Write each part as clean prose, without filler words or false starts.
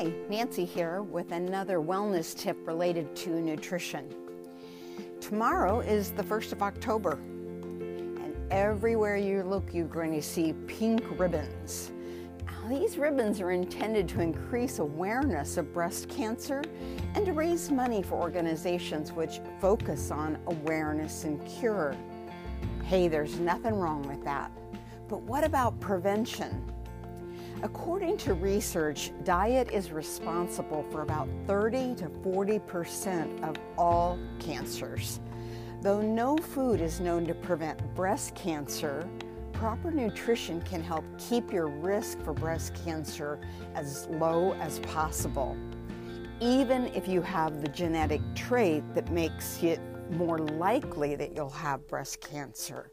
Hi, Nancy here with another wellness tip related to nutrition. Tomorrow is the 1st of October, and everywhere you look, you're going to see pink ribbons. Now, these ribbons are intended to increase awareness of breast cancer and to raise money for organizations which focus on awareness and cure. Hey, there's nothing wrong with that. But what about prevention? According to research, diet is responsible for about 30 to 40% of all cancers. Though no food is known to prevent breast cancer, proper nutrition can help keep your risk for breast cancer as low as possible, even if you have the genetic trait that makes it more likely that you'll have breast cancer.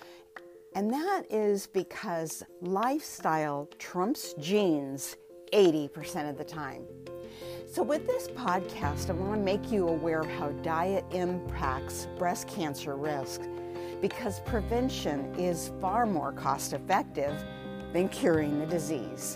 And that is because lifestyle trumps genes 80% of the time. So with this podcast, I want to make you aware of how diet impacts breast cancer risk, because prevention is far more cost-effective than curing the disease.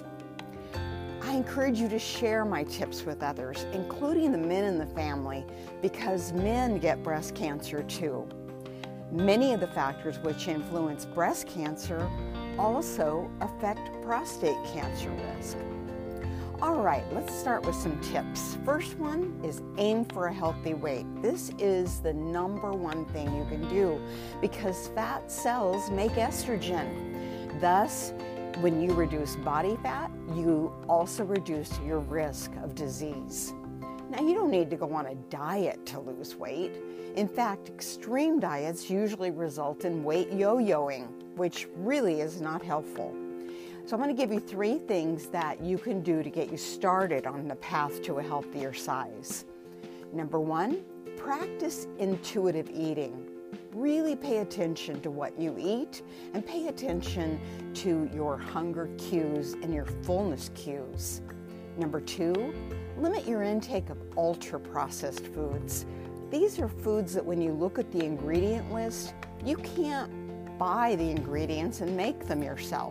I encourage you to share my tips with others, including the men in the family, because men get breast cancer too. Many of the factors which influence breast cancer also affect prostate cancer risk. All right, let's start with some tips. First one is aim for a healthy weight. This is the number one thing you can do because fat cells make estrogen. Thus, when you reduce body fat, you also reduce your risk of disease. Now, you don't need to go on a diet to lose weight. In fact, extreme diets usually result in weight yo-yoing, which really is not helpful. So I'm going to give you 3 things that you can do to get you started on the path to a healthier size. Number 1, practice intuitive eating. Really pay attention to what you eat and pay attention to your hunger cues and your fullness cues. Number 2, limit your intake of ultra-processed foods. These are foods that when you look at the ingredient list, you can't buy the ingredients and make them yourself.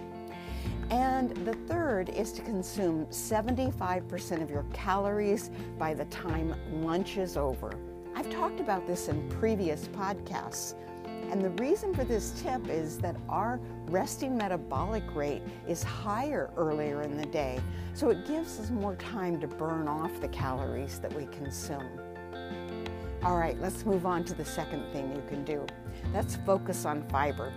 And the third is to consume 75% of your calories by the time lunch is over. I've talked about this in previous podcasts. And the reason for this tip is that our resting metabolic rate is higher earlier in the day, so it gives us more time to burn off the calories that we consume. All right, let's move on to the second thing you can do. Let's focus on fiber.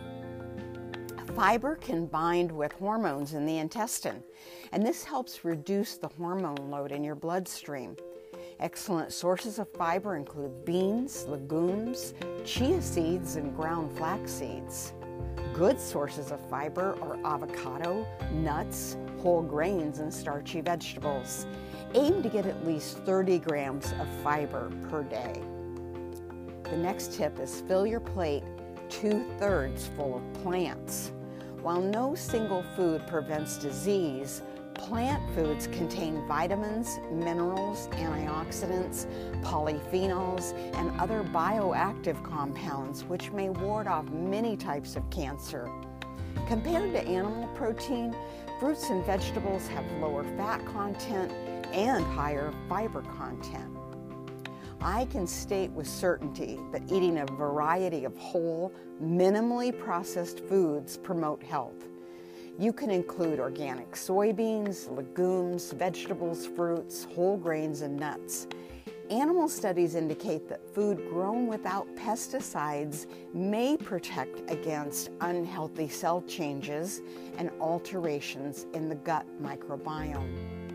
Fiber can bind with hormones in the intestine, and this helps reduce the hormone load in your bloodstream. Excellent sources of fiber include beans, legumes, chia seeds, and ground flax seeds. Good sources of fiber are avocado, nuts, whole grains, and starchy vegetables. Aim to get at least 30 grams of fiber per day. The next tip is fill your plate 2/3 full of plants. While no single food prevents disease, plant foods contain vitamins, minerals, antioxidants, polyphenols, and other bioactive compounds which may ward off many types of cancer. Compared to animal protein, fruits and vegetables have lower fat content and higher fiber content. I can state with certainty that eating a variety of whole, minimally processed foods promote health. You can include organic soybeans, legumes, vegetables, fruits, whole grains, and nuts. Animal studies indicate that food grown without pesticides may protect against unhealthy cell changes and alterations in the gut microbiome.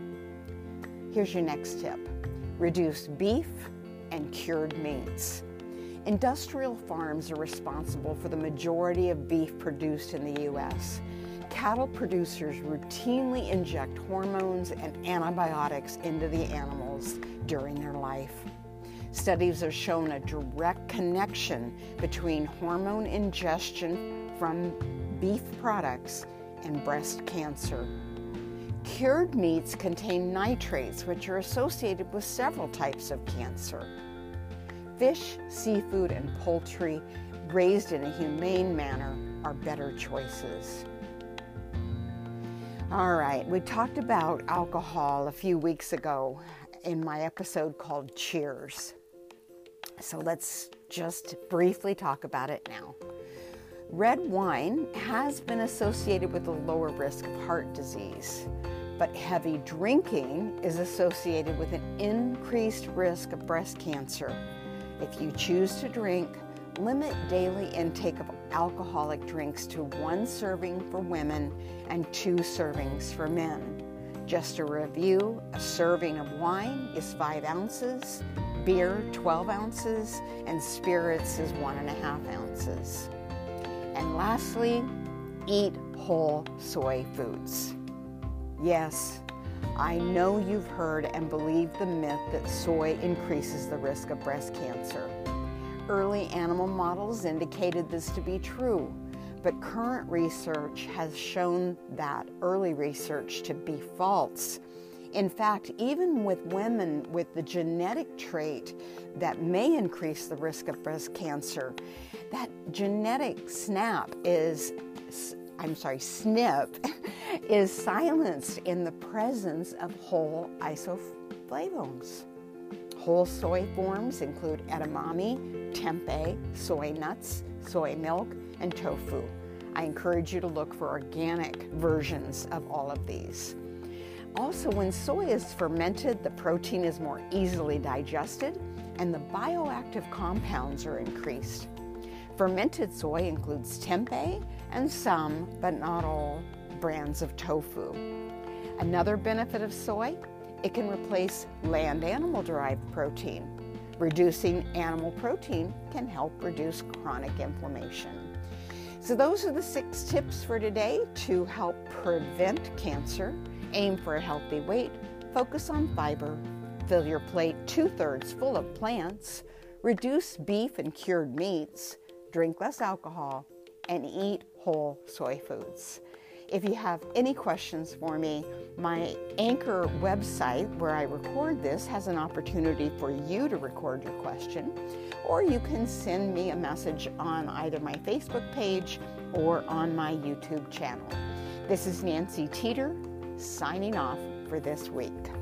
Here's your next tip. Reduce beef and cured meats. Industrial farms are responsible for the majority of beef produced in the U.S. Cattle producers routinely inject hormones and antibiotics into the animals during their life. Studies have shown a direct connection between hormone ingestion from beef products and breast cancer. Cured meats contain nitrates, which are associated with several types of cancer. Fish, seafood, and poultry raised in a humane manner are better choices. All right, we talked about alcohol a few weeks ago in my episode called Cheers. So let's just briefly talk about it now. Red wine has been associated with a lower risk of heart disease, but heavy drinking is associated with an increased risk of breast cancer. If you choose to drink, limit daily intake of alcoholic drinks to 1 serving for women and 2 servings for men. Just a review, a serving of wine is 5 ounces, beer 12 ounces, and spirits is 1.5 ounces. And lastly, eat whole soy foods. Yes, I know you've heard and believe the myth that soy increases the risk of breast cancer. Early animal models indicated this to be true, but current research has shown that early research to be false. In fact, even with women with the genetic trait that may increase the risk of breast cancer, that genetic SNP is silenced in the presence of whole isoflavones. Whole soy forms include edamame, tempeh, soy nuts, soy milk, and tofu. I encourage you to look for organic versions of all of these. Also, when soy is fermented, the protein is more easily digested and the bioactive compounds are increased. Fermented soy includes tempeh and some, but not all, brands of tofu. Another benefit of soy, it can replace land animal-derived protein. Reducing animal protein can help reduce chronic inflammation. So those are the 6 tips for today to help prevent cancer. Aim for a healthy weight, focus on fiber, fill your plate 2/3 full of plants, reduce beef and cured meats, drink less alcohol, and eat whole soy foods. If you have any questions for me, my Anchor website where I record this has an opportunity for you to record your question, or you can send me a message on either my Facebook page or on my YouTube channel. This is Nancy Teeter, signing off for this week.